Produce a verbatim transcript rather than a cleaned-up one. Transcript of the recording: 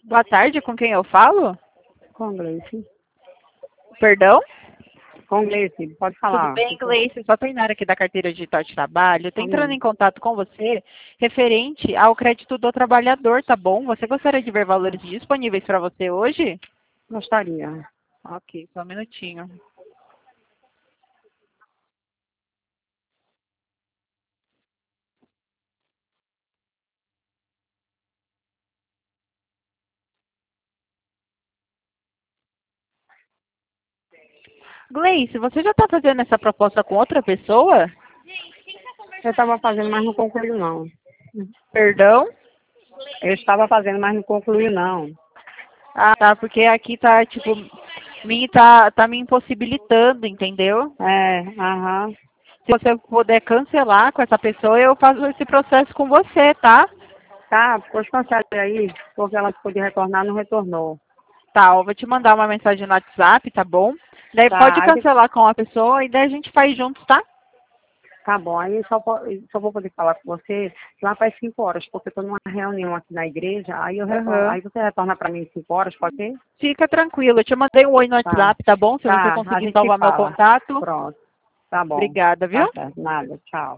Boa tarde, com quem eu falo? Com Gleice. Perdão? Com Gleice, pode falar. Tudo bem, Gleice? Sou a Tainara aqui da Carteira Digital de Trabalho. Estou entrando em contato com você referente ao crédito do trabalhador, tá bom? Você gostaria de ver valores disponíveis para você hoje? Gostaria. Ok, só um minutinho. Gleice, você já está fazendo essa proposta com outra pessoa? Eu estava fazendo, mas não concluiu, não. Perdão? Eu estava fazendo, mas não concluiu, não. Ah, tá, porque aqui tá, tipo, me tá, tá me impossibilitando, entendeu? É, aham. Se você puder cancelar com essa pessoa, eu faço esse processo com você, tá? Tá, pois cancele aí, porque ela podia retornar, não retornou. Tá, eu vou te mandar uma mensagem no WhatsApp, tá bom? Daí pode Tá, aí, cancelar com a pessoa e daí a gente faz juntos, tá? tá bom. Aí só, po- só vou poder falar com você lá para as cinco horas, porque eu estou numa reunião aqui na igreja, aí eu retorno, Aham. aí você retorna para mim às cinco horas, pode ser? Fica tranquilo, eu te mandei um oi no Tá, WhatsApp, tá bom? Se você tá, a conseguir gente se salvar meu fala. contato. Pronto, tá bom. Obrigada, Tá viu? certo, nada, tchau.